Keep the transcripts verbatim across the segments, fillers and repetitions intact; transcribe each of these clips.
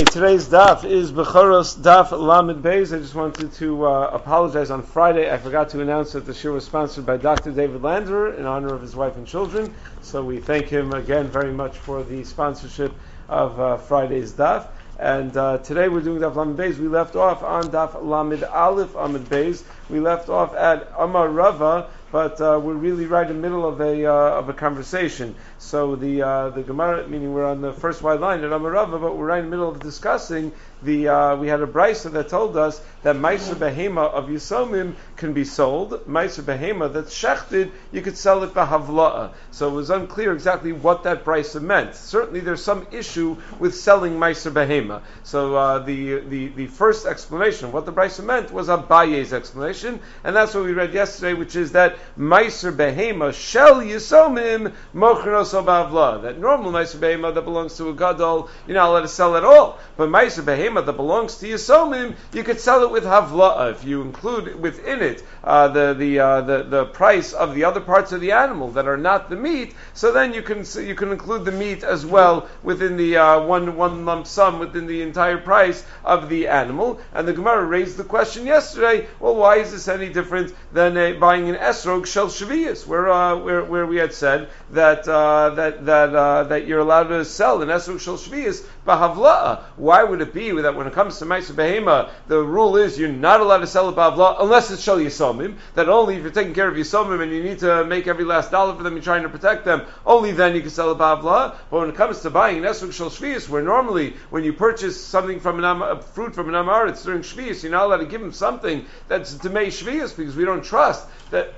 Today's daf is Bechoros Daf Lamed Beis. I just wanted to uh, apologize. On Friday, I forgot to announce that the shiur was sponsored by Doctor David Landerer in honor of his wife and children. So we thank him again very much for the sponsorship of uh, Friday's daf. And uh, today we're doing Daf Lamed Beis. We left off on Daf Lamed Aleph Amud Beis. We left off at Amar Rava, but uh, we're really right in the middle of a uh, of a conversation. So the uh, the Gemara, meaning we're on the first wide line at Amar Rava, but we're right in the middle of discussing the. Uh, we had a brisa that told us that Meiser Behema of Yisomim can be sold. Meiser Behema that's shechted, you could sell it b'havla'a. So it was unclear exactly what that brisa meant. Certainly, there's some issue with selling Meiser Behema. So uh, the the the first explanation of what the brisa meant was Abaye's explanation, and that's what we read yesterday, which is that Meiser Behema shel Yisomim mochnos b'havla'a. That normal Meiser Behema that belongs to a gadol, you're not allowed to sell at all. But Meiser Behema that belongs to Yisomim, you could sell it with havla'a if you include within it uh, the the, uh, the the price of the other parts of the animal that are not the meat. So then you can you can include the meat as well within the uh, one one lump sum within the entire price of the animal. And the Gemara raised the question yesterday. Well, why is this any different than uh, buying an esrog shel shviyas, where uh, where where we had said that uh, that that uh, that you're allowed to sell an esrog shel shviyas b'havla'a? Why would it be that when it comes to Meiser Behema, the rule is you're not allowed to sell it b'havla'a unless it's shel Yisomim, that only if you're taking care of Yisomim and you need to make every last dollar for them, you're trying to protect them, only then you can sell it b'havla'a. But when it comes to buying an esrog shel shviyas, where normally when you purchase something from an am, a fruit from an amaretz during shviyas, you're not allowed to give them something that's demei shviyas because we don't trust that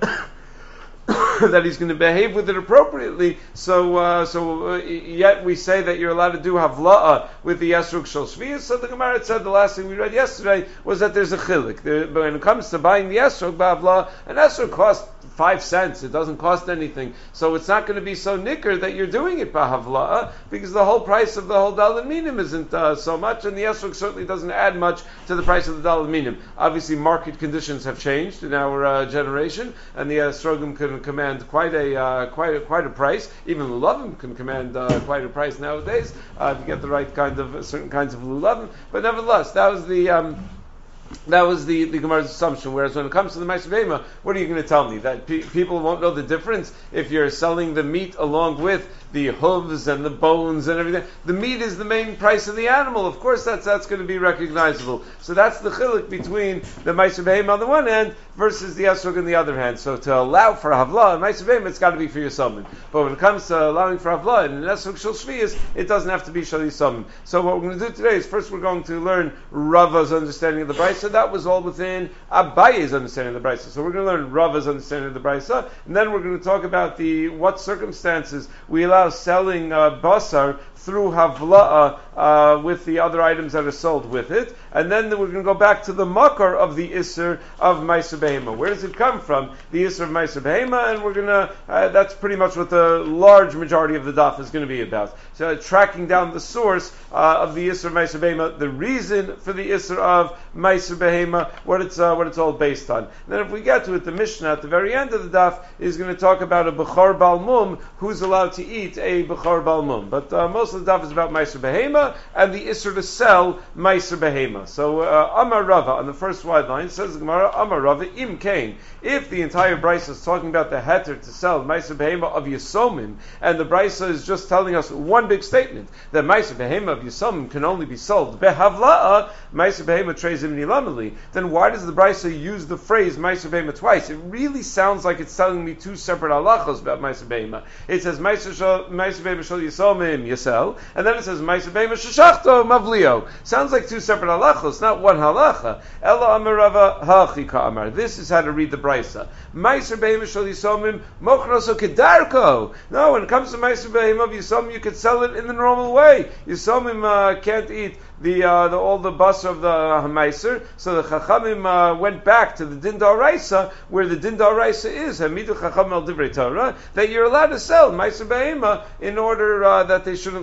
that he's going to behave with it appropriately. So, uh, so uh, yet we say that you're allowed to do havla'a with the esrog shel shviyas. So the Gemara said the last thing we read yesterday was that there's a chilik. There, but when it comes to buying the esrog b'havla'a, an esrog costs five cents. It doesn't cost anything. So it's not going to be so nicker that you're doing it b'havla'a because the whole price of the whole daled minim isn't uh, so much, and the esrog certainly doesn't add much to the price of the daled minim. Obviously, market conditions have changed in our uh, generation, and the esrogim can command quite a uh, quite a, quite a price. Even lulavim can command uh, quite a price nowadays uh, if you get the right kind of certain kinds of lulavim. But nevertheless, that was the. Um, That was the, the Gemara's assumption. Whereas when it comes to the Meiser Behema, what are you going to tell me? That pe- people won't know the difference if you're selling the meat along with the hooves and the bones and everything. The meat is the main price of the animal. Of course, that's that's going to be recognizable. So that's the chiluk between the Meiser Behema on the one hand versus the esrog on the other hand. So to allow for havla and Meiser Behema, it's got to be for Yisomim. But when it comes to allowing for havla and an esrog shel shviyas, it doesn't have to be shel Yisomim. So what we're going to do today is first we're going to learn Rava's understanding of the brisa. So that was all within Abaye's understanding of the brisa. So we're going to learn Rava's understanding of the brisa, and then we're going to talk about the what circumstances we allow selling uh, basar through havla'a uh, with the other items that are sold with it, and then we're going to go back to the makar of the isser of Meiser Behema. Where does it come from? The isser of Meiser Behema, and we're going to. Uh, that's pretty much what the large majority of the daf is going to be about. So uh, tracking down the source uh, of the isser of Meiser Behema, the reason for the isser of Meiser Behema, what it's uh, what it's all based on. And then if we get to it, the Mishnah at the very end of the daf is going to talk about a bechor balmum who's allowed to eat a bechor balmum, but uh, most of the daf is about Meiser Behema and the isser to sell Meiser Behema. So uh, Amar Rava on the first wide line says the Gemara Amar Rava im kain. If the entire brisa is talking about the heter to sell Meiser Behema of Yisomim, and the brisa is just telling us one big statement that Meiser Behema of Yisomim can only be sold behavla'a Meiser Behema treizim nilameli, then why does the brisa use the phrase Meiser Behema twice? It really sounds like it's telling me two separate halachos about Meiser Behema. It says Meiser Behema shel Yisomim yisel, and then it says Meiser Behema sheshachto mavlio. Sounds like two separate halachos, not one halacha. Ella Amar Rava hachi ka'amar. This is how to read the brisa. Meiser Behema shel Yisomim mochnoso kedarko. No, when it comes to Meiser Behema of Yisomim, you could sell it in the normal way. Yisomim uh, can't eat the, uh, the all the bus of the Hamaiser. So the Chachamim uh, went back to the Din D'Oraisa, where the Din D'Oraisa is Hamidu Chacham El Divrei Torah, that you're allowed to sell Meiser Behema in order uh, that they shouldn't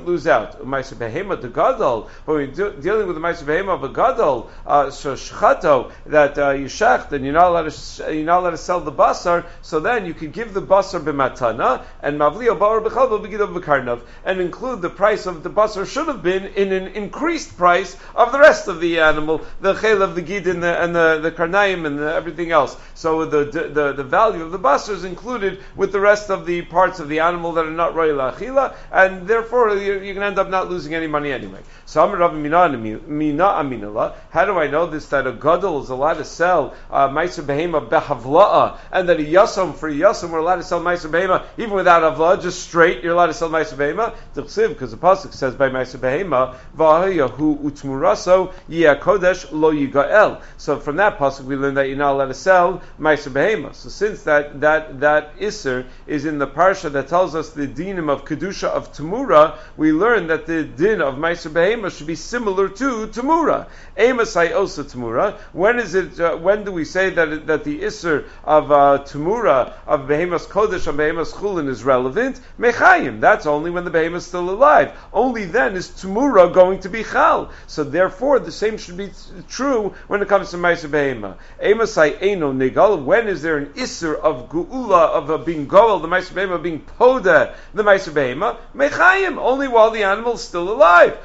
wouldn't lose out. Ma'aser behema de gadol, but when you're de- dealing with the ma'aser behema of a gadol, uh, so shchato that uh, you shecht and you're not allowed to sh- you're not allowed to sell the basar. So then you could give the basar b'matana and mavli bar b'chalva b'gidav b'karnav and include the price of the basar should have been in an increased price of the rest of the animal, the chel of the gid and the and the, the karnaim and the, everything else. So the, the the value of the basar is included with the rest of the parts of the animal that are not royal achila, and therefore you're, you're going to end up not losing any money anyway. So Amar Rav Mina Mina Aminala. How do I know this? That a gadol is allowed to sell uh, ma'aser behema behavla'a, and that a yasam for a yasam we're allowed to sell ma'aser behema even without havla, just straight. You're allowed to sell ma'aser behema. Because the pasuk says by ma'aser behema v'ahayahu utmuraso yiakodesh lo yigael. So from that pasuk we learn that you're not allowed to sell ma'aser behema. So since that that that iser is in the parsha that tells us the dinim of kedusha of tamura, we learn that the din of ma'aser behema should be similar to tamura. Emasai osa tamura. When is it? Uh, when do we say that it, that the iser of uh, tamura of behemas kodesh and behemas chulin is relevant? Mechayim. That's only when the behemas is still alive. Only then is tamura going to be chal. So therefore, the same should be t- true when it comes to ma'aser behema. Emasai eno nigal. When is there an iser of geula of uh, being goel the ma'aser behema being poda the ma'aser behema? Mechayim. Only while the animal is still alive.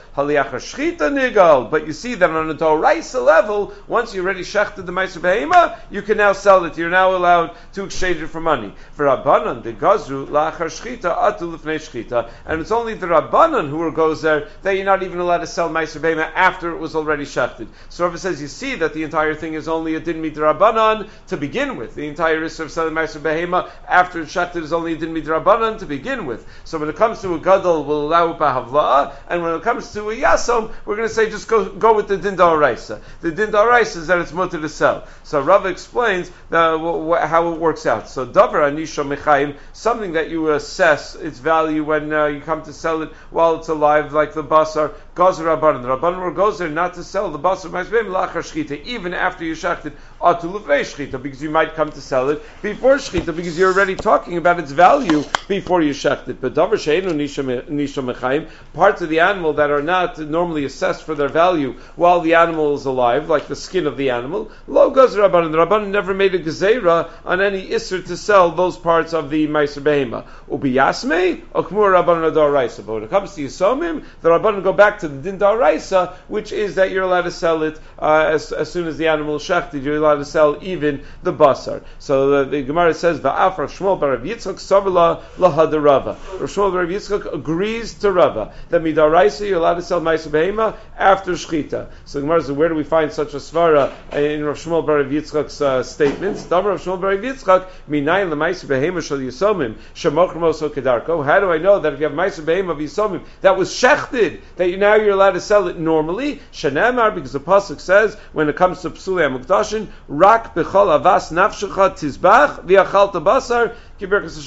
But you see that on a doraisa level, once you already shechted the ma'aser behema, you can now sell it. You're now allowed to exchange it for money. For Rabbanan, the gazru la'achar shchita atu lifnei shchita, and it's only the Rabbanan who are goes there that you're not even allowed to sell ma'aser behema after it was already shechted. So Rav says, you see that the entire thing is only a din midrabanan to begin with. The entire issue of selling ma'aser behema after it's shechted is only a din midrabanan to begin with. So when it comes to a gadol, we'll allow it b'havla'a, and when it comes to a yasom, we're going to say just go go with the din da'oraisa. The din da'oraisa is that it's mutter to sell. So Rav explains the, wh- how it works out. So davar anisha mechayim, something that you assess its value when uh, you come to sell it while it's alive, like the basar. Gazer rabbanon. The rabbanon goes there not to sell the basar ma'aser behema la'achar shchita, even after you shechted atu lifnei shchita, because you might come to sell it before shchita, because you're already talking about its value before you shechted. But davar she'enu nisha mechayim, parts of the animal that are not normally assessed for their value while the animal is alive, like the skin of the animal, lo gazer rabbanon. The rabbanon never made a gezeira on any isser to sell those parts of the ma'aser behema. Ubiyasmei okmur rabbanon adoraisa. But when it comes to yisomim, the rabbanon go back to the din da'oraisa, which is that you're allowed to sell it uh, as, as soon as the animal is shechted. You're allowed to sell even the basar. So the, the Gemara says, "Va'af Rav Shmuel bar Rav Yitzchak savla lahad Rava." Rav Shmuel bar Rav Yitzchak agrees to Rava that midaraisa you're allowed to sell ma'aser behema after shchita. So the Gemara says, where do we find such a svara in Rav Shmuel bar Rav Yitzchak's uh, statements? Davar Rav Shmuel bar Rav Yitzchak minayin l'ma'aser behema shel yisomim shemochrim oso kedarko. How do I know that if you have ma'aser behema of yisomim that was shechted, that you now you're allowed to sell it normally? Shenamar, because the pasuk says when it comes to psulei hamukdashin, rak bechol avas nafshecha tizbach v'achalta basar. The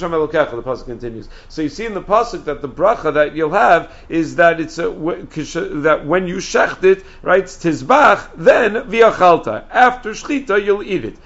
pasuk continues. So you see in the pasuk that the bracha that you'll have is that it's a, that when you shecht it, right, tizbach, then v'achalta. After shchita, you'll eat it.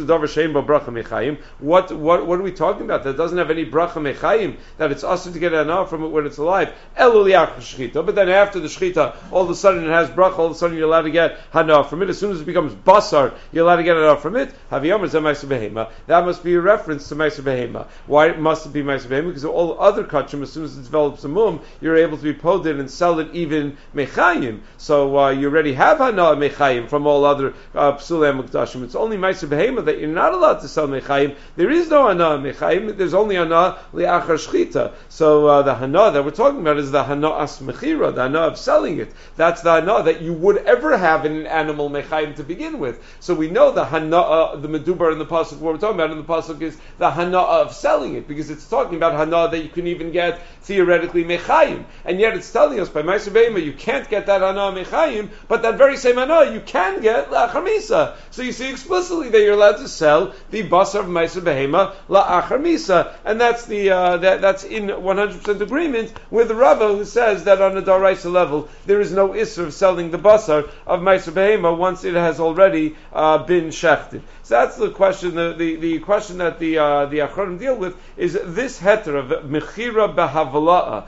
What what what are we talking about? That doesn't have any bracha mechayim. That it's awesome to get an anah from it when it's alive. But then after the shchita, all of a sudden it has bracha. All of a sudden you're allowed to get hana from it. As soon as it becomes basar, you're allowed to get hana from it. That must be a reference to ma'aser behema. Why must it be ma'aser behema? Because all other kachim, as soon as it develops a mum, you're able to be poded and sell it even mechayim. So uh, you already have hana mechayim from all other psulei hamukdashim. It's only ma'aser behema that you're not allowed to sell mechayim. There is no hana mechayim. There's only hana li'achar shchita. So uh, the hana that we're talking about is the hana as mechira, the hana of selling it. That's the hana that you would ever have in an animal mechayim to begin with. So we know the hana, uh, the medubar in the pasuk. What we're talking about in the pasuk is the hana of selling it, because it's talking about hana that you can even get theoretically mechayim, and yet it's telling us by ma'aser behema you can't get that hana mechayim, but that very same hana you can get la'achar misa. So you see explicitly that you're allowed to sell the basar of ma'aser behema la'achar misa, and that's the uh, that that's in one hundred percent agreement with the Rava who says that on a daraisa level there is no issur of selling the basar of ma'aser behema once it has already uh, been shechted. So that's the question. The the, the question that the uh, the Achronim deal with is this heter of mechira behavla'a. How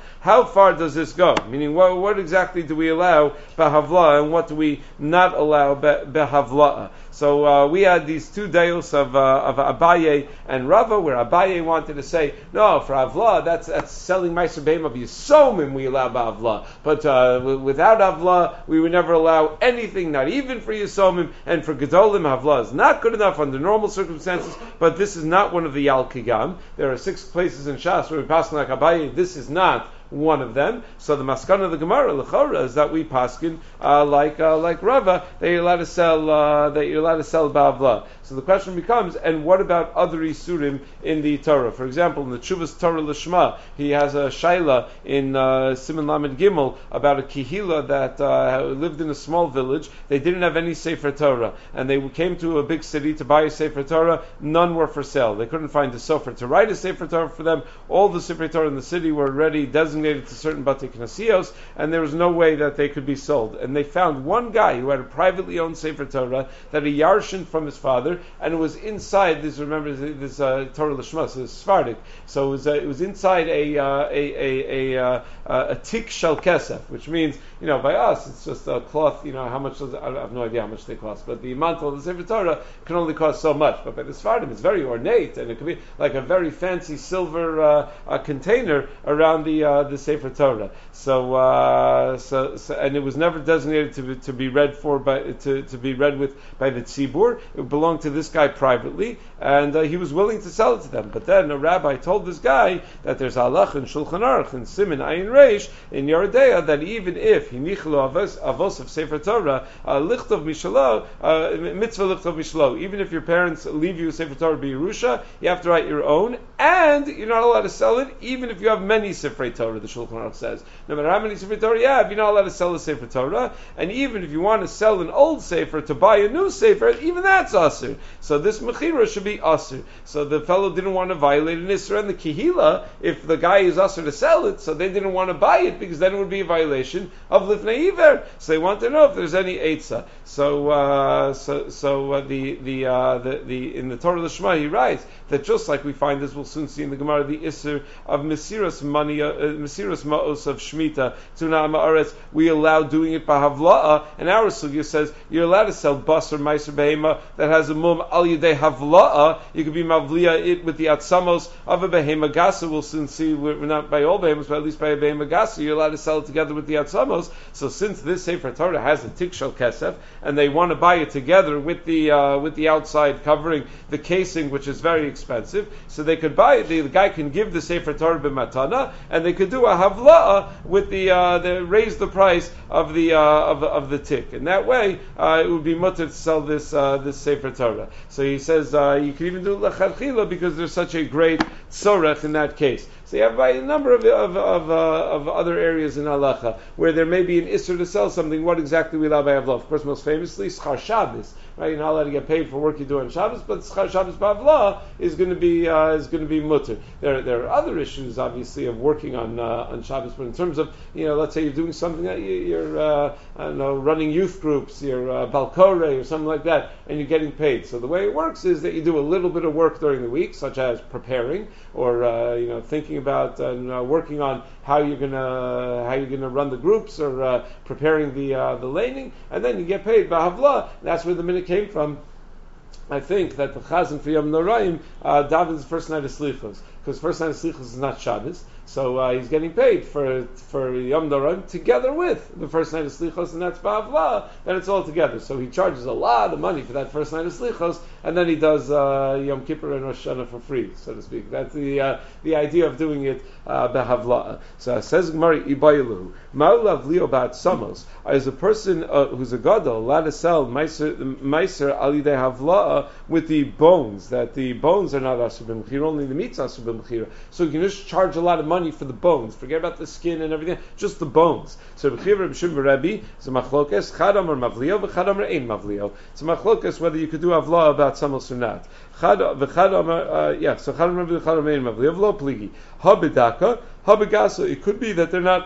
far does this go? Meaning, what, what exactly do we allow behavla, and what do we not allow behavla? So uh, we had these two deils of uh, of Abaye and Rava, where Abaye wanted to say, no, for Avla, that's that's selling Meiser Behem of Yisomim, we allow Avla. But uh, w- without Avla, we would never allow anything, not even for Yisomim, and for Gedolim, Avla is not good enough under normal circumstances, but this is not one of the Yal Kigam. There are six places in Shas where we pass like Abaye, this is not one of them. So the maskana of the Gemara l'chora is that we paskin uh, like uh, like Rava, that you're allowed to sell uh, that you're allowed to sell ba'avla. So the question becomes, and what about other isurim in the Torah? For example, in the Chuvas Torah Lishma, he has a shaila in uh, Siman Lamed Gimel about a kihila that uh, lived in a small village. They didn't have any Sefer Torah, and they came to a big city to buy a Sefer Torah. None were for sale. They couldn't find a sofer to write a Sefer Torah for them. All the Sefer Torah in the city were already designated to certain Batei Knasios, and there was no way that they could be sold. And they found one guy who had a privately owned Sefer Torah that he yarshin from his father, and it was inside this. Remember this uh, Torah Lishma, so it's Sephardic. So it was uh, it was inside a uh, a a a, uh, a tik shel kesef, which means, you know, by us it's just a cloth. You know, how much does it, I have no idea how much they cost, but the mantle of the Sefer Torah can only cost so much. But by the Sephardim, it's very ornate, and it could be like a very fancy silver uh, uh, container around the uh, the Sefer Torah. So, uh, so, so, and it was never designated to be, to be read for by to, to be read with by the tzibur. It belonged to this guy privately, and uh, he was willing to sell it to them. But then a rabbi told this guy that there's halach in Shulchan Aruch and Siman Ayin Reish in Yeridea that even if he nichlo avos avos of Sefer Torah lichtov mishalo mitzvah lichtov mishalo, even if your parents leave you a Sefer Torah b'Yerusha, you have to write your own, and you're not allowed to sell it even if you have many Sefer Torah. The Shulchan Aruch says, no matter how many Sefer Torah you have, you're not allowed to sell a Sefer Torah, and even if you want to sell an old Sefer to buy a new Sefer, even that's asur. So this mechira should be asur. So the fellow didn't want to violate an isra and the kihila if the guy is asur to sell it, so they didn't want to buy it because then it would be a violation of lifnei iver. So they want to know if there's any eitzah. So uh, so so uh, the the, uh, the the in the Torah Lishma he writes that just like we find this, we'll soon see in the Gemara, the isur of mesiras money, uh, mesiras ma'os of shmita to na'amaretz, we allow doing it by havla'a, and our sugya says you're allowed to sell bas or meiser behema that has a mum al yedei havla'a. You could be mavliya it with the atzamos of a behema gasa. We'll soon see, we're not by all behemas, but at least by a behema gasa, you're allowed to sell it together with the atzamos. So since this Sefer Torah has a tik shel kesef, and they want to buy it together with the uh, with the outside covering, the casing, which is very expensive, so they could buy it. The, the guy can give the Sefer Torah b'matana, and they could do a havla'a with the uh, the raise the price of the uh, of of the tik, and that way uh, it would be mutter to sell this uh, this Sefer Torah. So he says uh, you can even do lechadchila because there's such a great tzorech in that case. So you have a number of of of, uh, of other areas in halacha where there may be an isser to sell something. What exactly we allow by havla? Of course, most famously, schar Shabbos. Right, you're not allowed to get paid for work you do on Shabbos, but schar Shabbos b'avla is going to be uh, is going to be mutter. There there are other issues, obviously, of working on uh, on Shabbos, but in terms of, you know, let's say you're doing something that you, you're uh, I don't know, running youth groups, you're uh, balkore or something like that, and you're getting paid. So the way it works is that you do a little bit of work during the week, such as preparing or uh, you know thinking about and uh, working on how you're gonna how you're gonna run the groups or uh, preparing the uh, the laning, and then you get paid b'havla. That's where the minute came from. I think that the Chazan for Yom Noraim uh, davens the first night of Slichos, because first night of Slichos is not Shabbos, so uh, he's getting paid for for Yom Noraim together with the first night of Slichos, and that's Ba'avla, then it's all together. So he charges a lot of money for that first night of Slichos, and then he does uh, Yom Kippur and Rosh Hashanah for free, so to speak. That's the uh, the idea of doing it uh, B'havla. So it says Gemara Ibayilu, Ma'ulav Leo Ba'at Samos, is a person uh, who's a gadol allowed to sell Meiser Meiser Al Yidei Havla with the bones, that the bones are not asur b'mechira, only the meat's asur b'mechira. So you can just charge a lot of money for the bones. Forget about the skin and everything, just the bones. So b'chira b'shum b'Rebbe, it's a machlokes, chad amar mavlio, v'chad amar ein mavlio. It's a machlokes whether you could do avla about samos or not. Chad v'chad amar, uh, yeah, so chad amar v'chad amar ein mavlio, v'lo pligi. Ha b'daka, ha b'gasa, it could be that they're not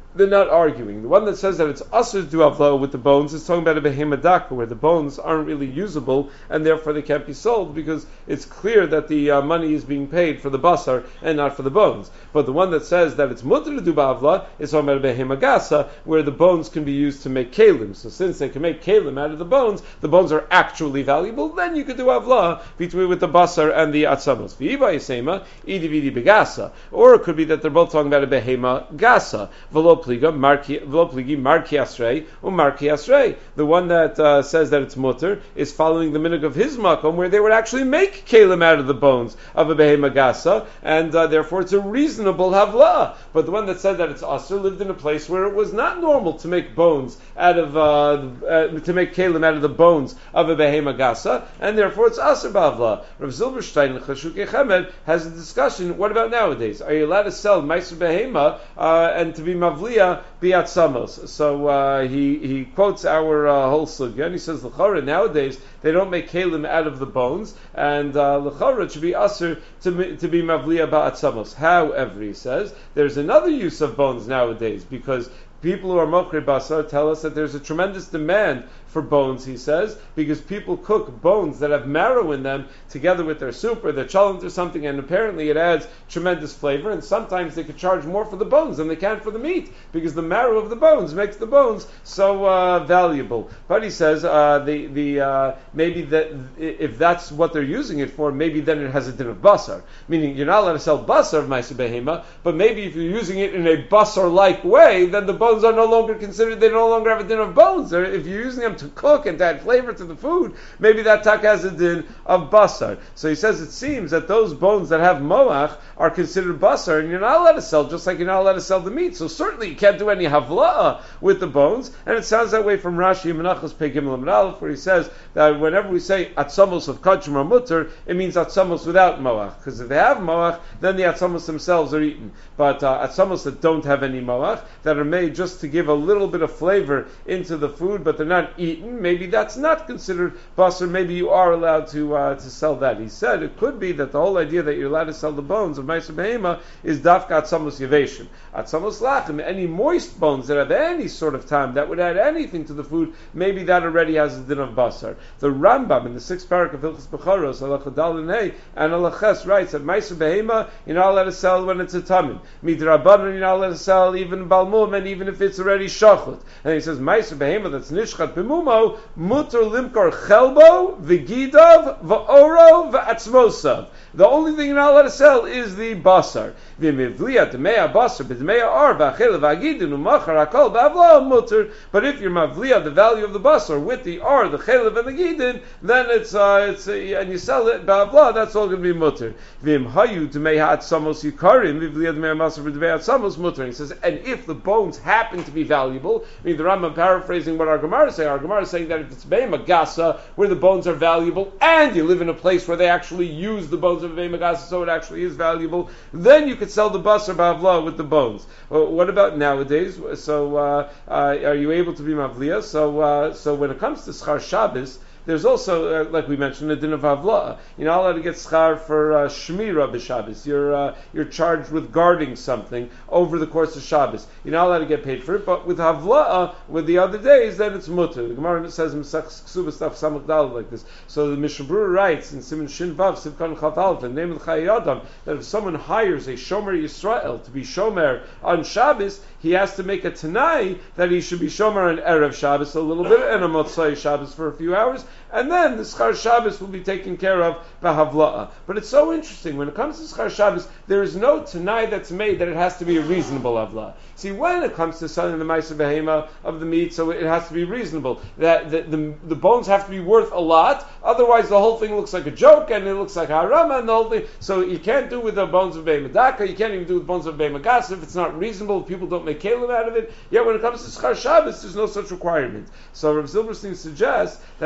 they're not arguing. The one that says that it's usher to do avla with the bones is talking about a behema daka, where the bones aren't really usable and therefore they can't be sold because it's clear that the uh, money is being paid for the basar and not for the bones. But the one that says that it's mutter to do avla is talking about a behema gasa, where the bones can be used to make kalim. So since they can make kalim out of the bones, the bones are actually valuable. Then you could do avla between with the basar and the atzamos. V'iba yisema idi vidi begasa, or it could be that they're both talking about a behema gasa. V'lo pliga marki v'lo pligi marki asrei or marki asrei. The one that uh, says that it's mutter is following the minhag of his makom, where they would actually make kalim out of the bones of a behema gasa, and uh, therefore it's a reasonable havla. But the one that said that it's asr lived in a place where it was not normal to make bones out of uh, uh, to make kalim out of the bones of a behema gasa, and therefore it's asr b'havla. Rav Zilberstein in Chashukei Chemed has a discussion. What about nowadays? Are you allowed to sell meiser behema uh, and to be mavliya biat samos? So uh, he he quotes our uh, whole sugya, and he says l'chara nowadays they don't make kalim out of the bones, and uh, l'chara it should be asr to to be mavliya ba'at samos. However, he says there's another use of bones nowadays, because people who are mokre basar tell us that there's a tremendous demand for bones, he says, because people cook bones that have marrow in them together with their soup or their cholent or something, and apparently it adds tremendous flavor, and sometimes they could charge more for the bones than they can for the meat, because the marrow of the bones makes the bones so uh, valuable. But he says uh, the the uh, maybe that if that's what they're using it for, maybe then it has a din of basar, meaning you're not allowed to sell basar of ma'aser behema, but maybe if you're using it in a basar-like way, then the bones are no longer considered, they no longer have a din of bones. Or if you're using them to cook and to add flavor to the food, maybe that tak has a din of basar. So he says it seems that those bones that have moach are considered basar, and you're not allowed to sell, just like you're not allowed to sell the meat. So certainly you can't do any havla'a with the bones, and it sounds that way from Rashi Menachos Pei Gimel Amud Aleph, where he says that whenever we say atzamos of kachim or mutter, it means atzamos without moach, because if they have moach, then the atzamos themselves are eaten. But uh, atzamos that don't have any moach, that are made just to give a little bit of flavor into the food, but they're not eaten, maybe that's not considered basar. Maybe you are allowed to uh, to sell that. He said it could be that the whole idea that you're allowed to sell the bones of meiser behema is dafka atzamos yeveshim, atzamos lachim, any moist bones that have any sort of time that would add anything to the food. Maybe that already has a din of basar. The Rambam in the sixth parak of Hilchos Becharos halacha daled hey and halaches writes that meiser behema you're not allowed to sell when it's a tamim. Midrabanan you're not allowed to sell even balmum, and even if it's already shachut. And he says meiser behema that's nishchat b'mumo muter limkar chelbo v'gidav v'oro v'atzmosav. The only thing you're not allowed to sell is the basar. V'mivliya d'meya basar b'd'meya ar v'achel v'agidin u'machar hakol b'avla muter. But if you're mavliya the value of the basar with the ar, the chelev, and the gidin, then it's uh, it's uh, and you sell it b'avla, that's all going to be muter. V'im hayu d'meya atzamos yikarim v'mivliya d'meya basar b'd'meya atzamos muter. He says, and if the bones happen to be valuable, I mean the Rambam paraphrasing what our Gemara say. Our Gemara is saying that if it's be'ema gasa, where the bones are valuable, and you live in a place where they actually use the bones of be'ema gasa, so it actually is valuable, then you could sell the basar b'avla with the bones. Well, what about nowadays? So uh, uh, are you able to be mavliya? So uh, so when it comes to schar Shabbos, there's also, uh, like we mentioned, a din of havla. You're not allowed to get schar for uh, shmira b'Shabbos. You're uh, you're charged with guarding something over the course of Shabbos. You're not allowed to get paid for it. But with havla, with the other days, then it's mutter. The Gemara says in Masech Ksubah stuff Samach Daled like this. So the Mishnah Berurah writes in Siman Shin Vav Sivkan Chaf Aleph, the name of the Chayei Adam, that if someone hires a shomer Yisrael to be shomer on Shabbos, he has to make a tanai that he should be shomer on Erev Shabbos a little bit and a Motzai Shabbos for a few hours, and then the Schar Shabbos will be taken care of by Havla'a. But it's so interesting, when it comes to Schar Shabbos, there is no tanai that's made that it has to be a reasonable Havla'a. See, when it comes to selling the Ma'aser Behema of the meat, so it has to be reasonable. That the, the, the bones have to be worth a lot, otherwise the whole thing looks like a joke, and it looks like harama, and the whole thing, so you can't do with the bones of Behema Daka, you can't even do with bones of Behema Gas if it's not reasonable, people don't make kalim out of it. Yet when it comes to Schar Shabbos, there's no such requirement. So Rav Zilberstein suggests that it could be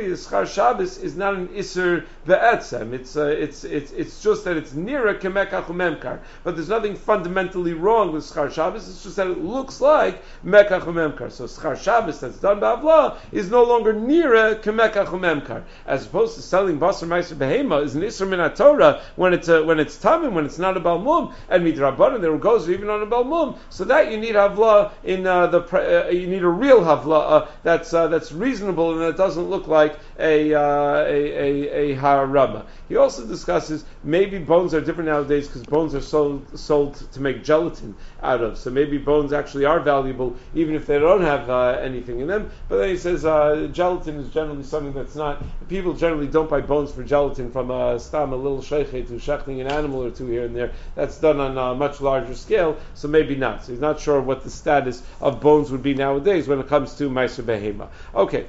Shvius, Schar Shabbos is not an Isser Be'etzem. It's uh, it's it's it's just that it's nearer Kemekach Umemkar. But there's nothing fundamentally wrong with Schar Shabbos. It's just that it looks like Mekach Umemkar. So Schar Shabbos that's done by Havla is no longer nearer Kemekach Umemkar, as opposed to selling Basar Meiser Behema is an Isser Min Torah when it's a, when it's Tamim, when it's not a Balmum, and Midrabanan there goes even on a Balmum. So that you need Havla in uh, the uh, you need a real Havla uh, that's uh, that's reasonable and that doesn't look like a uh, a a, a harama. He also discusses maybe bones are different nowadays because bones are sold sold to make gelatin out of. So maybe bones actually are valuable even if they don't have uh, anything in them. But then he says uh, gelatin is generally something that's not. People generally don't buy bones for gelatin from a stam, a little sheichet to shechting an animal or two here and there. That's done on a much larger scale. So maybe not. So he's not sure what the status of bones would be nowadays when it comes to Meiser Behema. Okay.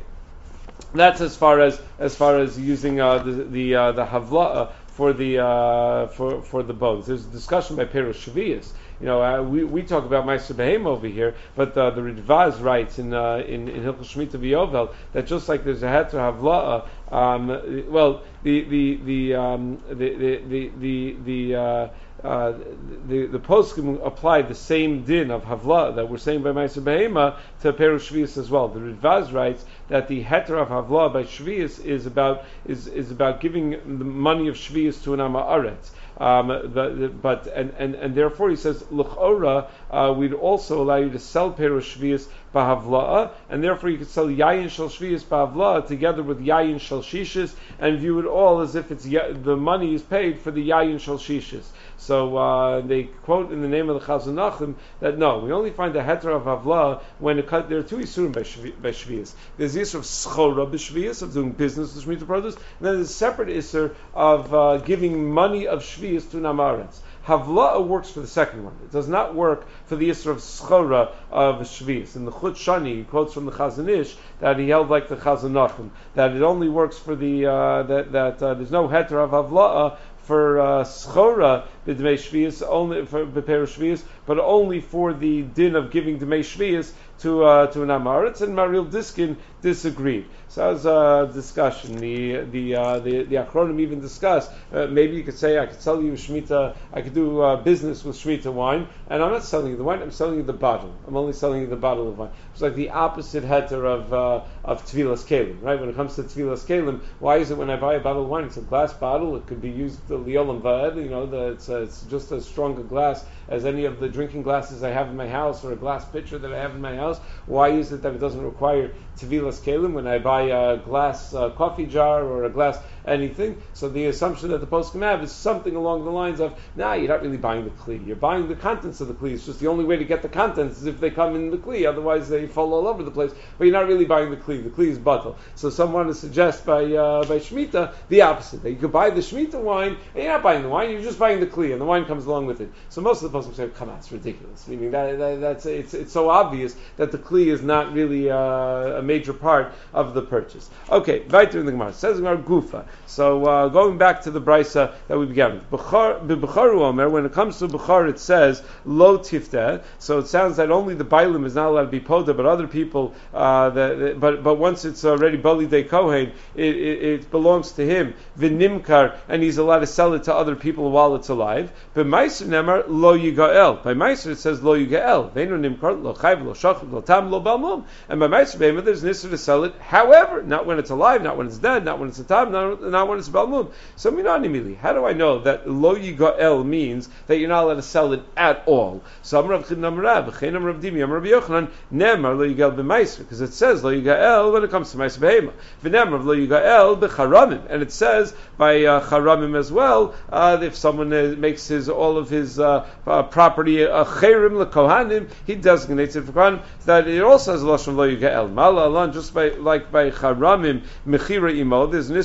That's as far as as far as using uh, the the uh, the havla for the uh, for for the bones. There's a discussion by Perush Shvius. You know, uh, we we talk about Meiser Behema over here, but uh, the Ridvaz writes in uh, in in Hilchos Shemitah V'Yovel that just like there's a heter havla, um, well, the the the um, the the the the, the uh, Uh, the the poskim apply the same din of havla that we're saying by Meiser Behema to Perush Shvius as well. The Ridvaz writes that the heter of havla by Shvius is about is is about giving the money of Shvius to an Amaretz. Um, the, the, but and, and, and therefore he says l'chora uh, we'd also allow you to sell Perush Shvius b'havla'a, and therefore you could sell yayin shel Shvius b'havla'a together with yayin shel shishis and view it all as if it's the money is paid for the yayin shel shishis. So uh, they quote in the name of the Chazon Nachum that no, we only find the heter of havla when it cut, there are two isurim by, shvi, by Shvius. There's the issur of schora b'Shvius, of doing business with Shemitah produce, and then there's a separate issur of uh, giving money of Shvius to Namaretz. Havla works for the second one. It does not work for the issur of schora of Shvius. In the Chut Shani, he quotes from the Chazon Ish that he held like the Chazon Nachum, that it only works for the uh, that that uh, there's no heter of havla for uh, schora b'dmei Shvius, only for Perush Shvius, but only for the din of giving dmei Shvius to uh, to an Amaretz, and Maril Diskin disagreed. So that was a discussion. The the uh, the, the Achronim even discussed. Uh, maybe you could say I could sell you Shemitah. I could do uh, business with Shemitah wine, and I'm not selling you the wine. I'm selling you the bottle. I'm only selling you the bottle of wine. It's like the opposite heter of uh, of Tvilas Kelim, right? When it comes to Tvilas Kelim, why is it when I buy a bottle of wine, it's a glass bottle. It could be used to Liolam Va'ed. You know, the, it's uh, it's just as strong a glass as any of the drinking glasses I have in my house, or a glass pitcher that I have in my house. Why is it that it doesn't require Tvilas Kelim when I buy a glass uh, coffee jar or a glass anything? So the assumption that the poskim have is something along the lines of, nah, you're not really buying the kli. You're buying the contents of the kli. It's just the only way to get the contents is if they come in the kli. Otherwise, they fall all over the place. But you're not really buying the kli. The kli is batal. So some want to suggest by uh, by Shemitah the opposite. That you could buy the Shemitah wine, and you're not buying the wine. You're just buying the kli, and the wine comes along with it. So most of the poskim say, come on, it's ridiculous. Meaning that, that that's it's it's so obvious that the kli is not really uh, a major part of the purchase. Okay, weiter in the Gemara. It says in our Gufa. So uh, going back to the brisa that we began with, B'charu Omer, when it comes to B'char, it says lo tifteh. So it sounds that only the bailim is not allowed to be poda, but other people, uh, the, but but once it's already bali de kohen, it, it, it belongs to him. V'nimkar, and he's allowed to sell it to other people while it's alive. But Meiser Nemar lo yigael. By Meiser it says lo yigael. Veinu nimkar lo chayv lo shachid lo tam lo balmum. And by Meiser Behema there's an issur to sell it. However, not when it's alive, not when it's dead, not when it's a tam, not, not when it's balmum. So minanimili. How do I know that lo yigael means that you're not allowed to sell it at all? So Amar Rav Chidon Amar Rav, V'chein Amar Rav Dimi Amar Rabbi Yochanan, Nemar lo yigael b'Meiser, because it says lo yigael when it comes to Meiser Behema. V'nemar lo yigael b'charamim, and it says by uh, charamim as well. Uh, if someone uh, makes his all of his uh, uh, property a uh, cherim lekohanim, he designates it for kohanim. That it also has lashon lo yigael. Mala alon, just by like by charamim mechira imo. There's an issur mechira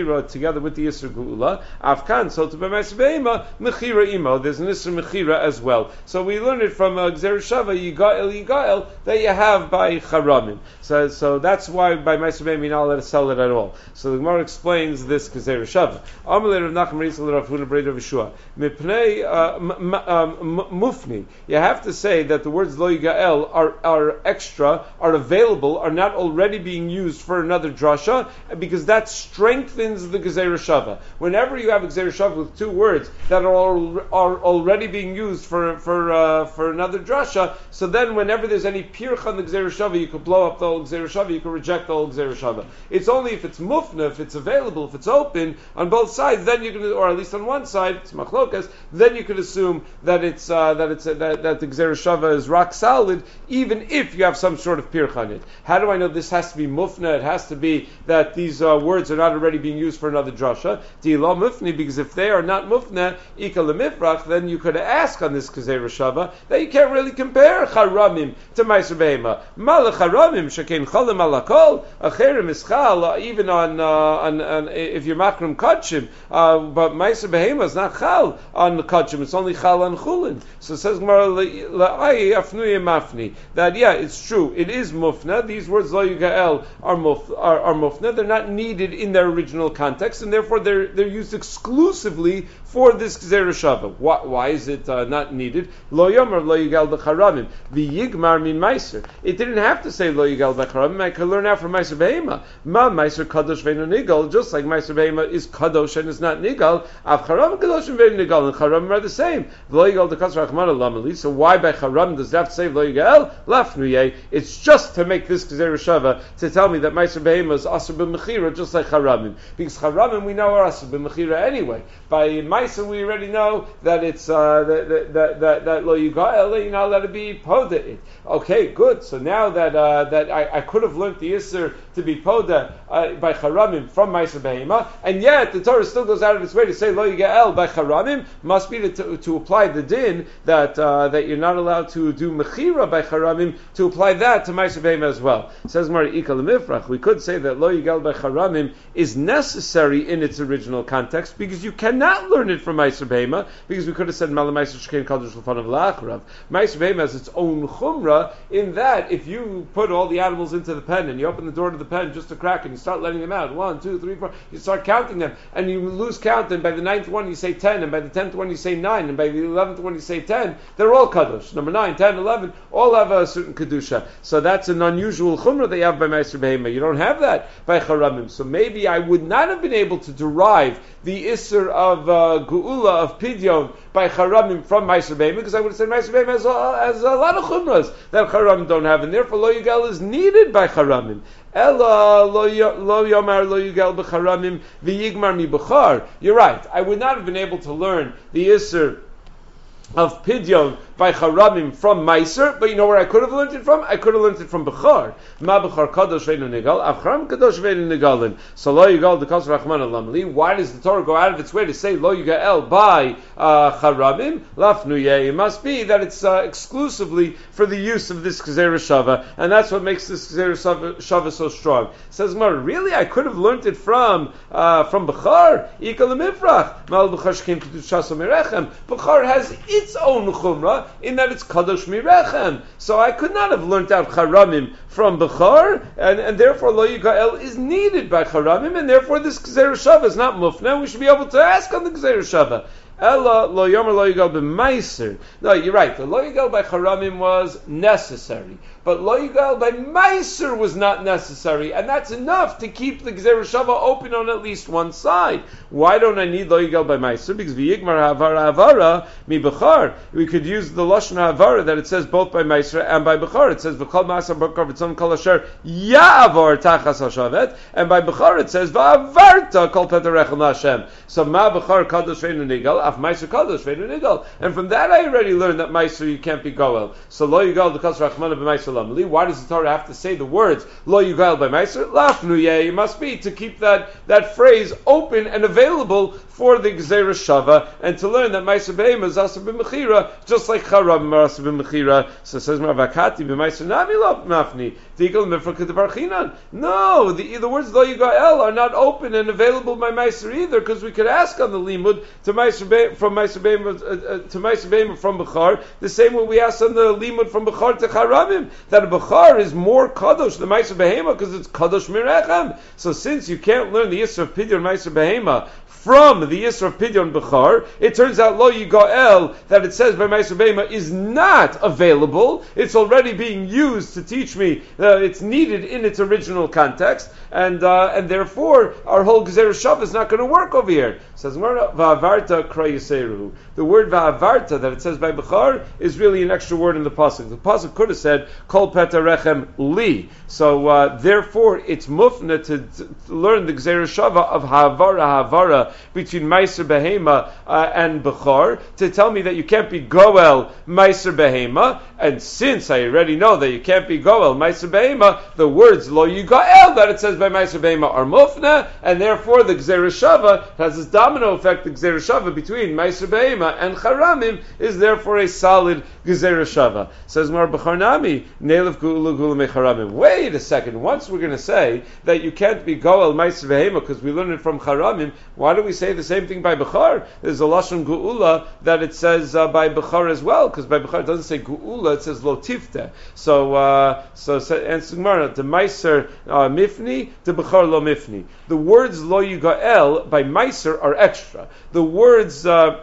Mechira together with the Isser Geula. Afkan, so to be Meiser Behema, Mechira Imo. There's an Isser Mechira as well. So we learn it from uh, Gzeir Shava, Yigael, Yigael, that you have by Charamim. So, so that's why by Meiser Behema you're not allowed to sell it at all. So the Gemara explains this Gzeir Shava. Amalei Rav Nachman Rizal Rav Huna Brei Rav Yeshua. Mipnei Mufni. You have to say that the words Lo Yigael are, are extra, are available, are not already being used for another drasha, because that strengthens the Gezeira Shava. Whenever you have a Gezeira Shava with two words that are, al- are already being used for for uh, for another drasha, so then whenever there's any pirch on the Gezeira Shava, you could blow up the whole Gezeira Shava, you could reject the whole Gezeira Shava. It's only if it's mufna, if it's available, if it's open on both sides, then you can, or at least on one side, it's machlokas, then you could assume that it's uh, that it's uh, that, that the Gezeira Shava is rock solid, even if you have some sort of pirch on it. How do I know this has to be mufna? It has to be that these uh, words are not already being used for another drasha. Di'lo mufni, because if they are not mufna, ika lemifrach, then you could ask on this Gezeira Shava that you can't really compare charamim to Meiser Behema. Malach charamim shekein cholim alakol, acherim ischal, even on, uh, on, on if you're makram kachim, uh, but Meiser Behema is not chal on the kachim, it's only chal on chulin. So it says Gemara la'ai afnuye mafni, that yeah, it's true, it is mufna. These words lo yigael are muf, are, are mufna. They're not needed in their original context, and therefore they're they're used exclusively for this Gezeira Shava. Why, why is it uh, not needed? Lo yomer lo yigal b'charamim v'yigmar min meiser. It didn't have to say lo yigal b'charamim. I could learn out from Meiser Behema. Ma meiser kadosh ve'no nigal. Just like Meiser Behema is kadosh and is not nigal. Av charam kadosh ve'no nigal, and charamim are the same. Lo yigal dekas rachmana lamali. So why by charam does it have to say lo yigal? Lafnuye. It's just to make this Gezeira Shava to tell me that Meiser Behema is asur b'mechira, just like charamim. Because charamim we know are asur b'mechira anyway. By Meiser we already know that it's uh, that that that, that lo yigael, you're not allowed to be poda it. Okay, good. So now that uh, that I, I could have learned the Isser to be poda uh, by charamim from Meiser Behema, and yet the Torah still goes out of its way to say lo yigael by charamim, must be to, to apply the din that uh, that you're not allowed to do mechira by charamim, to apply that to Meiser Behema as well. It says Mari Ika Lemifrach. We could say that lo yigael by charamim is necessary in its original context, because you cannot learn it from Meiser Behema, because we could have said Mala Meiser Shekein Kadosh L'fanav La'acharav. Meiser Behema has its own chumrah in that if you put all the animals into the pen and you open the door to the pen just to crack and you start letting them out, one, two, three, four, you start counting them and you lose count, and by the ninth one you say ten, and by the tenth one you say nine, and by the eleventh one you say ten, they're all Kadosh. Number nine, ten, eleven, all have a certain Kedusha. So that's an unusual chumrah they have by Meiser Behema. You don't have that by Charamim. So maybe I would not have been able to derive the Isser of uh, Geula, of Pidyon, by Charamim from Meiser Behema, because I would have said Meiser Behema has a, has a lot of chumras that Charamim don't have, and therefore Lo Yigal is needed by Charamim. Ella lo yomar lo yigal b'charamim v'yigmar mi b'char. You're right. I would not have been able to learn the Isser of Pidyon by Charamim from Meiser, but you know where I could have learned it from? I could have learned it from Bechar. Ma Bechar Kadosh Ve'enu Nigal, Avcharam Kadosh Ve'enu Nigalin. So Lo Yigal Dekas Rachman Alamli. Why does the Torah go out of its way to say Lo Yigal by uh, Charamim? Lafnuye. It must be that it's uh, exclusively for the use of this Gezeira Shava, and that's what makes this Gezeira Shava, Shava so strong. It says Mar, really? I could have learned it from uh, from Bechar. Ika Lemifrach. Mal Bechar Shkem Kedushas Merechem. Bechar has its own chumrah in that it's kadosh mirechem. So I could not have learnt out charamim from Bechar, and, and therefore lo yigael is needed by charamim, and therefore this Gezeira Shava is not mufna. We should be able to ask on the Gezeira Shava. Ella lo yomer lo yigal b'meiser. No, you're right. The lo yigal by charamim was necessary, but lo yigal by meiser was not necessary, and that's enough to keep the Gezeira Shava open on at least one side. Why don't I need lo yigal by meiser? Because v'yigmar havara havara mi bechar. We could use the lashon havara that it says both by meiser and by bechar. It says v'kol ma'asar b'kar v'tzon kol asher ya'avar tachas hashavet, and by bechar it says v'avarta kol petarechel Hashem. So ma bechar kadosh ve'enu nigal. Meiser Kadosh Ve'enu Nigal, and from that I already learned that Meiser you can't be goel. So Lo Yigal Dekas Rachmana b'Meiser Lamali. Why does the Torah have to say the words Lo Yigal by Meiser? Lafnuye. It must be to keep that that phrase open and available for the Gezeira Shava, and to learn that Meiser Behema is asur b'mechira, just like Charam are asur b'mechira. So it says Maravakati b'Meiser Nami Lo Mafni. No, the, the words lo yigael are not open and available by Meiser either, because we could ask on the limud to Meiser Be- from Meiser Beima uh, uh, to Meiser Beima from Bechar, the same way we ask on the limud from Bechar to Charamim, that a Bechar is more kadosh than Meiser Behema because it's kadosh mirechem. So since you can't learn the Yisra of Pidyon Meiser Behema from the Yisra of Pidyon Bechar, it turns out Lo Yigael, that it says by Meiser Behema, is not available. It's already being used to teach me, uh, it's needed in its original context, and uh, and therefore our whole Gezer Shav is not going to work over here. It says Va'avarta Kra Yiseruhu. The word Va'avarta that it says by Bechar is really an extra word in the pasuk. The pasuk could have said Kol Peta Rechem Li. So uh, therefore it's mufna to, to learn the Gezer Shava of Ha'avara Ha'avara between Meiser Behema uh, and Bechar to tell me that you can't be Goel Meiser Behema, and since I already know that you can't be Goel Meiser Behema, the words Lo Yigael that it says by Meiser Behema are mufna, and therefore the Gezer Shava has this domino effect. The Gezer Shava between Meiser Behema and Charamim is therefore a solid Gezer Shava. Says Mar B'charnami Nelev Gula Gula Mecharamim. Wait a second. Once we're going to say that you can't be Goel Meiser Behema because we learned it from Charamim, why do we say the same thing by Bechar? There's a Lashon Geula that it says uh, by Bechar as well, because by Bechar it doesn't say Geula, it says Lo Tifte. So, uh, so, and Gemara, the Meiser uh, Mifni, the Bechar Lo Mifni. The words Lo Yigael by Meiser are extra. The words uh,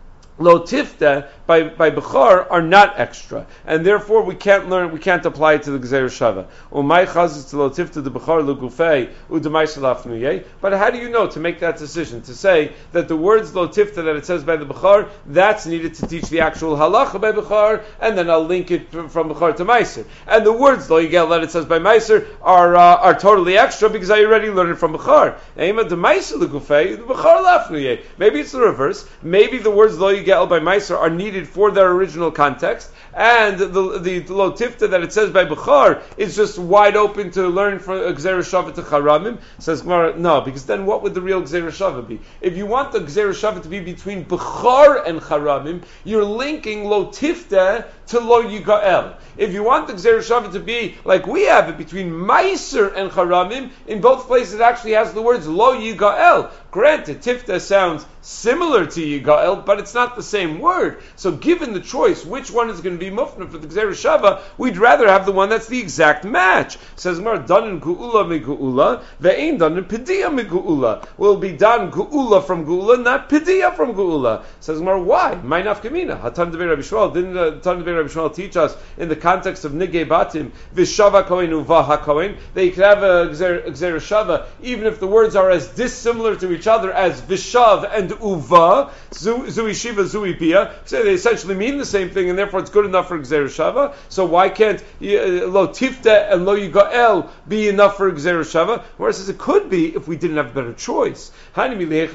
Lo Tifte by by Bechar are not extra, and therefore we can't learn, we can't apply it to the Gezer Shava. Umay chazis to Lo Tifte the Bechar Lugufei Udemaiser Lafnuye. But how do you know to make that decision to say that the words Lo Tifte that it says by the Bechar, that's needed to teach the actual halacha by Bechar, and then I'll link it from, from Bechar to Meiser. And the words Lo Yigel that it says by Meiser are uh, are totally extra because I already learned it from Bechar. Ema Demaiser Lugufei the Bechar Lafnuye. Maybe it's the reverse. Maybe the words Lo Yigel by Meiser are needed for their original context, and the the, the Lo Tifta that it says by Bechar is just wide open to learn from Gezer Shava to Charamim. Says Gemara, no, because then what would the real Gezer Shava be? If you want the Gezer Shava to be between Bechar and Charamim, you're linking Lo Tifta to Lo Yigael. If you want the Gezer Shava to be like we have it between Meiser and Charamim, in both places it actually has the words Lo Yigael. Granted, Tifta sounds similar to Yigael, but it's not the same word. So given the choice, which one is going to be mufna for the Gezer Shava, we'd rather have the one that's the exact match. Says Mar, done in Geula mi Geula, ve'ein done in Pediya mi Geula. Will be done Geula from Geula, not Pediya from Geula. Says Mar, why? My nafkamina. Hatan Devei Rabbi Shmuel, didn't uh, Hatan Devei Rabbi Shmuel teach us in the context of Nigei Batim, V'shava kohen uva ha-kohen, that you could have a Gezer, a Gezer Shava, even if the words are as dissimilar to each other as Vishav and Uva, Zui Shiva, Zui Pia, so they essentially mean the same thing, and therefore it's good enough for Gezer Shava. So why can't uh, Lo Tifta and Lo Yigael be enough for Gezer Shava? Whereas says it could be if we didn't have a better choice. When there's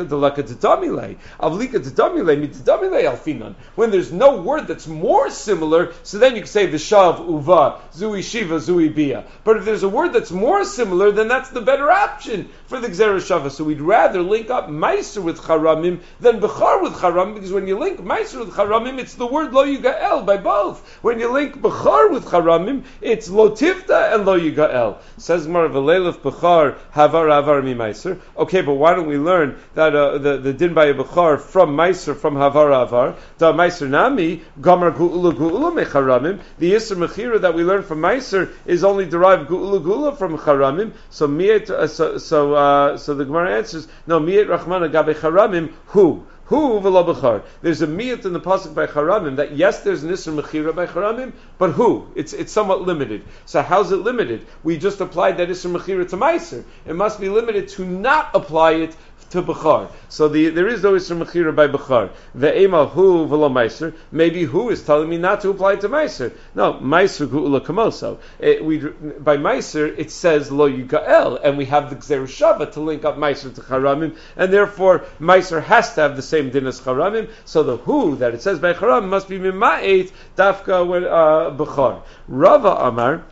no word that's more similar, so then you can say Vishav, Uva, Zui Shiva, Zui Bia. But if there's a word that's more similar, then that's the better option for the Gezer Shava. So we'd rather link up Meiser with Charamim than Bechar with Charamim, because when you link Meiser with Charamim, it's the word Lo Yigael by both. When you link Bechar with Charamim, it's Lo Tifta and Lo Yigael. Says Mar V'leilef Bechar Havar Havar Mi Meiser. Okay, but why don't we learn that uh, the the din by Bechar from Meiser from Havar Havar? Da Meiser Nami Gamar Gu'ula Gu'ula Mecharamim. The Yisr Mechira that we learn from Meiser is only derived Gu'ula Gu'ula from Charamim. So Miet uh, so so, uh, so the Gemara answers no Miet Rachmana Gabe Charamim who. Who v'lo b'char? There's a miyat in the pasuk by Charamim that yes, there's an isser mechira by Charamim, but who? It's it's somewhat limited. So how's it limited? We just applied that isser mechira to meiser. It must be limited to not apply it to Bechar. So the, there is no Isser Mechira by Bechar. Ve'ema hu v'lo Meiser. Maybe who is telling me not to apply it to Meiser. No, Meiser gu'ula kamoso. It, we, by Meiser, it says Lo Yigael, and we have the Gezer Shava to link up Meiser to Charamim, and therefore Meiser has to have the same din as Charamim, so the who that it says by Charamim must be Mima'et Dafka when uh, Bechar. Rava Amar,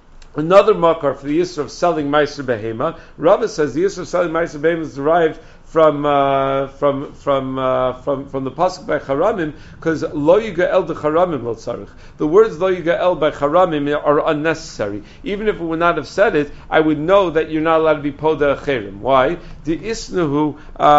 another makar for the Yisra of selling Meiser Behema. Rava says the Yisra of selling Meiser Behema is derived from uh, from from uh, from from the pasuk by Charamim, because lo yigael de Charamim lo tzarich. The words lo yigael by Charamim are unnecessary. Even if it would not have said it, I would know that you're not allowed to be poda acherim. Why? The isnahu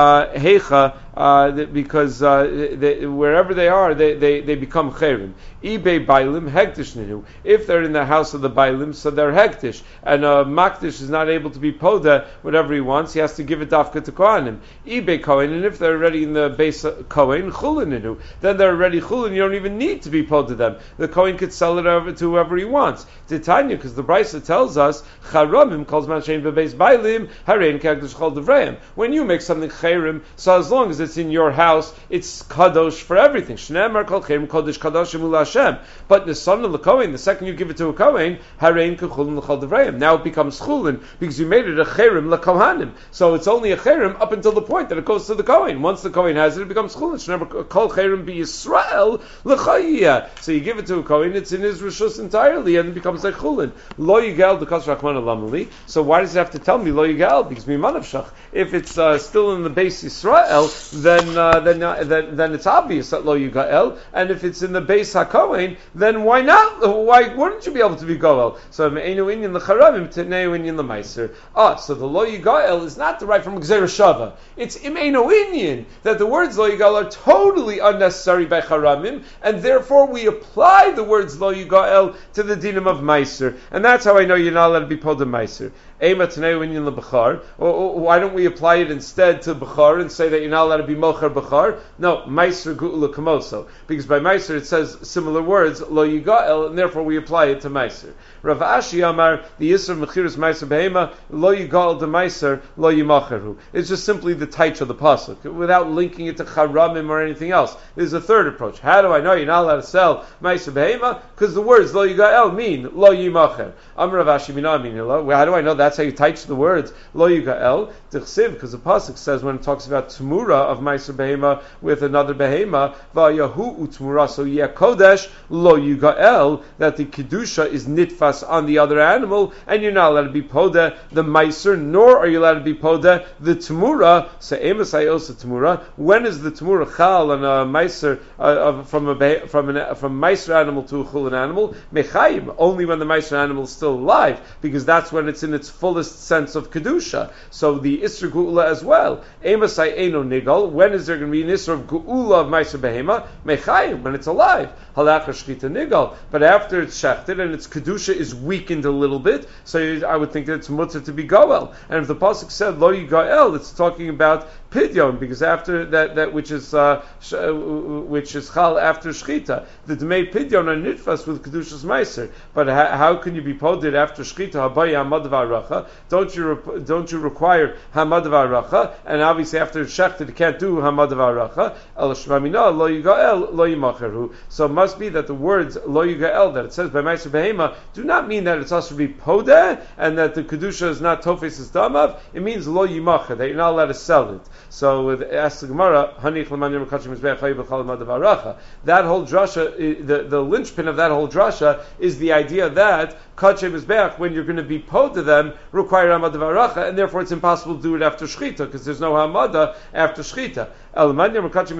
heicha. Uh, because uh, they, wherever they are, they, they, they become cherim. Ibei bailim hektish ninu. If they're in the house of the bailim, so they're hektish, and uh, makdish is not able to be poda whatever he wants. He has to give it dafka to kohanim. Ibei kohen, and if they're already in the base kohen chulin ninu, then they're already chulin. You don't even need to be poda them. The kohen could sell it over to whoever he wants. Titania, because the Brisa tells us charamim calls man shein bebeis bailim harein kektish chol devreim. When you make something cherim, so as long as it's in your house, it's kadosh for everything. Shneimar kol cherim kodesh kadosh emul Hashem. But the son of the kohen, the second you give it to a kohen, harein kechulin l'chol devreim. Now it becomes chulin because you made it a cherim l'kohanim. So it's only a cherim up until the point that it goes to the kohen. Once the kohen has it, it becomes chulin. Shneimar kol cherim be Yisrael l'chayiyah. So you give it to a kohen, it's in his rishus entirely, and it becomes like chulin. Lo yigal d'kas rachman alamali. So why does it have to tell me lo yigal? Because miman avshach. If it's uh, still in the base Yisrael, then uh, then, uh, then then it's obvious that lo yigael, and if it's in the base hakohen, then why not? Why wouldn't you be able to be goel? So me'enu inyan lecharavim teneu inyan lemaiser. Ah, so the lo yigael is not derived from gzeira shava. It's imenu inyan that the words lo yigael are totally unnecessary by charamim, and therefore we apply the words lo yigael to the dinim of meiser, and that's how I know you're not allowed to be pulled in meiser. Ema teneu inyan lebechar. Why don't we apply it instead to bechar and say that you're not allowed to be mocher bechar? No, meiser gu'ula kamoso. Because by meiser it says similar words, lo yigael, and therefore we apply it to meiser. Rav Ashi Amar, the Yisr Mechiris Meiser Behema, lo yigael de meiser, lo yimacheru. It's just simply the taich of the pasuk, without linking it to charamim or anything else. There's a third approach. How do I know you're not allowed to sell meiser behema? Because the words lo yigael mean lo yimacher. Amar Rav Ashi Mina mean lo. How do I know that's how you taich the words lo yigael? Tichsiv, because the pasuk says when it talks about tmura of meiser behema with another behema, va'yahu utmura, so yeh kodesh lo yigael, that the kedusha is nitfas on the other animal, and you're not allowed to be poda the meiser, nor are you allowed to be poda the tmura. So emasai also tmura. When is the tmura chal on a meiser uh, from a from an from meiser animal to a chulin animal? Mechayim, only when the meiser animal is still alive, because that's when it's in its fullest sense of kedusha. So the isra geula as well. Emasai eno nigal. When is there going to be an isra of geula of meiser behema? Mechayim, when it's alive. Halachah shchita nigal. But after it's shechted and its kedusha is weakened a little bit, so I would think that it's mutter to be goel. And if the pasuk said lo yigael, it's talking about pidyon, because after that, that which is uh, sh- uh, which is chal after shchita, the dmei pidyon are nitfas with kedushas meiser. But ha- how can you be poded after shchita? Habaya hamad v'aracha. Don't you re- don't you require hamad v'aracha? And obviously after it's shechted, you can't do hamad v'aracha. El shmamina lo yigael lo yimacheru. So it must be that the words lo yigael that it says by meiser behema do not mean that it's also to be podeh and that the kedusha is not tofes damav. It means lo yimacher, that you're not allowed to sell it. So with ask the Gemara, Hanich l'man kachim mizbeach chayiv b'chal madavaracha. That whole drasha, the the linchpin of that whole drasha is the idea that kachim mizbeach, when you're going to be pod to them, require hamadavaracha, and therefore it's impossible to do it after shchita because there's no hamada after shchita. But if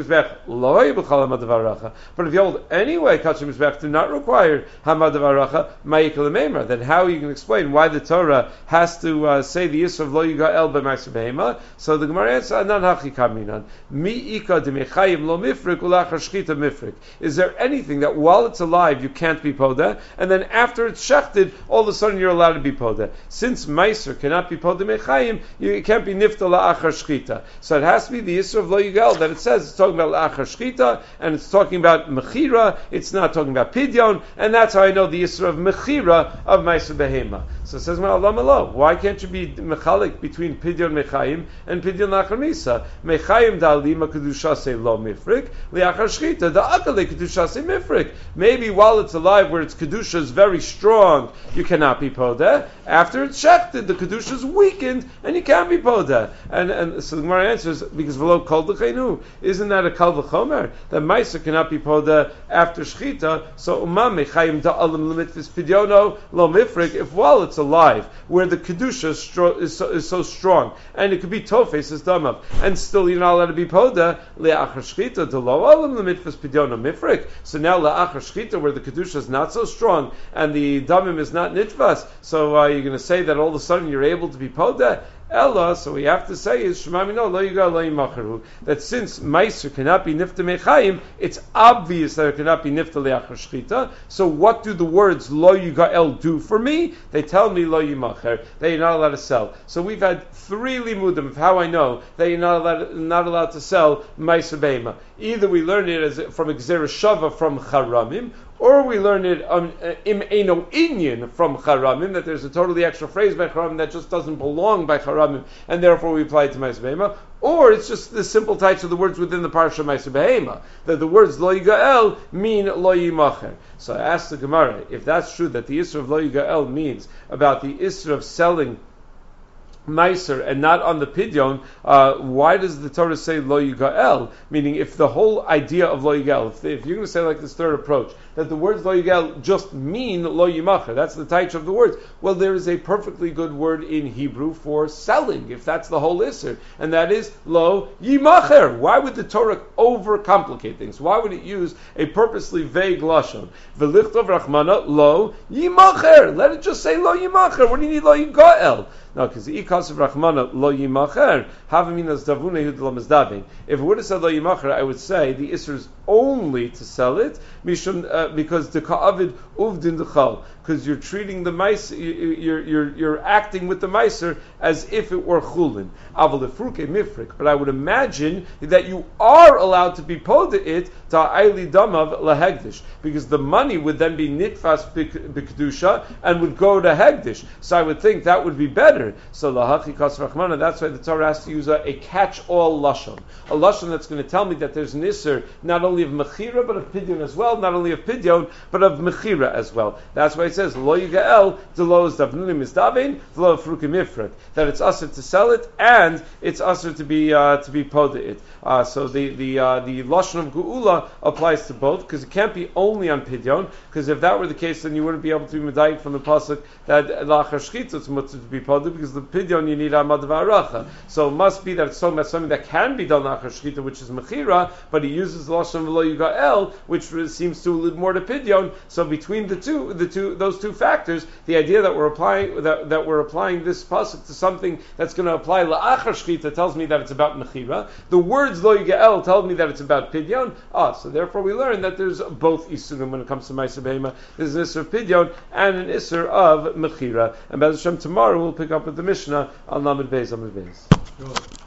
you hold anyway, kachim mizbeach do not require hamadavaracha, ma'ikal memra. Then how you can explain why the Torah has to uh, say the yisra of lo yigael b'meiser behema? So the Gemara answers, anan hachi kaminan mi ika demechayim lo mifrik ulachar shchita mifrik. Is there anything that while it's alive you can't be poda, and then after it's shechted, all of a sudden you're allowed to be poda? Since meiser cannot be poda mechayim, you can't be nifta la'achar shchita. So it has to be the yisra of lo yigael that it says it's talking about la'achar shchita, and it's talking about mechira. It's not talking about pidyon, and that's how I know the yisra of mechira of meiser behema. So it says, well, why can't you be mechalik between pidyon mechayim and pidyon la'achar misa? Mechayim da'alima kedusha say lo mifrik, li'achar shchita da'akale kedusha say mifrik. Maybe while it's alive, where its kedusha is very strong, you cannot be podeh. After it's shechted, the kedusha is weakened, and you can't be podeh. And and so the Gemara answers, because v'lo kol d'chenu, isn't that a kal v'chomer? That meiser cannot be podeh after shchita. So umam mechayim da'alim l'mitfis pidyono lo mifrik. If while it's it's alive, where the kedusha is, stro- is, so, is so strong, and it could be tofes as damav, and still you're not allowed to be poda le'achar shchita to lo alam lemitfas pidyon mifrik. So now le'achar shchita, where the kedusha is not so strong and the damim is not nitvas, so uh, you're going to say that all of a sudden you're able to be poda. Ella, so we have to say is Shemamino lo yiga lo yimacharu, that since Meiser cannot be nifta mechayim, it's obvious that it cannot be nifta le'achar shchita. So what do the words lo yigael do for me? They tell me lo yimacher, that you're not allowed to sell. So we've had three limudim of how I know that you're not allowed, not allowed to sell Meiser beima. Either we learn it as from Gzera Shava from Charamim, or we learn it um, im eno inyan from Charamim, that there's a totally extra phrase by Charamim that just doesn't belong by Charamim, and therefore we apply it to Meiser Behema. Or it's just the simple types of the words within the parsha Meiser Behema, that the words Lo Yigael mean Lo Yimacher. So I asked the Gemara, if that's true, that the Isra of Lo Yigael means about the Isra of selling Meiser and not on the pidyon, uh, why does the Torah say lo yigael? Meaning, if the whole idea of lo yigael, if, if you're going to say like this third approach, that the words lo yigael just mean lo yimacher, that's the taich of the words, well, there is a perfectly good word in Hebrew for selling, if that's the whole isser, and that is lo yimacher. Why would the Torah overcomplicate things? Why would it use a purposely vague lashon? V'lichtov rachmana lo yimacher. Let it just say lo yimacher. What do you need lo yigael? No, because the ikas of Rachmana lo yimacher havaminas davunehud lamazdavin. If it would have said lo yimacher, I would say the isser is only to sell it, mishum, uh, because the ka'avid uvdin dechal, because you're treating the meiser, you're you're you're acting with the meiser as if it were chulin. Aval lefruke mifrik, but I would imagine that you are allowed to be poda it ta'ayli damav lahegdish, because the money would then be nitfas b'kedusha and would go to hegdish. So I would think that would be better. So lahachi kas rachmana. That's why the Torah has to use a, a catch-all lashon, a lashon that's going to tell me that there's an isser not only of mechira but of pidyon as well, not only of pidyon but of mechira as well. That's why it says lo yigael de lo is davnunim is davin lo frukim ifrak, that it's usher to sell it and it's usher to be uh, to be poda it. Uh, so the the uh, the lashon of geula applies to both, because it can't be only on pidyon, because if that were the case, then you wouldn't be able to be medayik from the pasuk that lachar shchita it's mutter to be poda, because the pidyon you need amad v'aracha. So it must be that it's so something that can be done lachar shchita, which is mechira, but he uses the lashon v'lo yigael, which seems to allude more to pidyon. So between the two, the two, those two factors, the idea that we're applying that, that we're applying this pasuk to something that's going to apply la'achar shchita tells me that it's about mechira. The words lo yigael tell me that it's about pidyon. Ah, so therefore we learn that there's both isurim when it comes to meiser behema. There's an isser of pidyon and an isser of mechira. And Be'ez Hashem tomorrow we'll pick up with the Mishnah on Lamed Beis Amud Beis.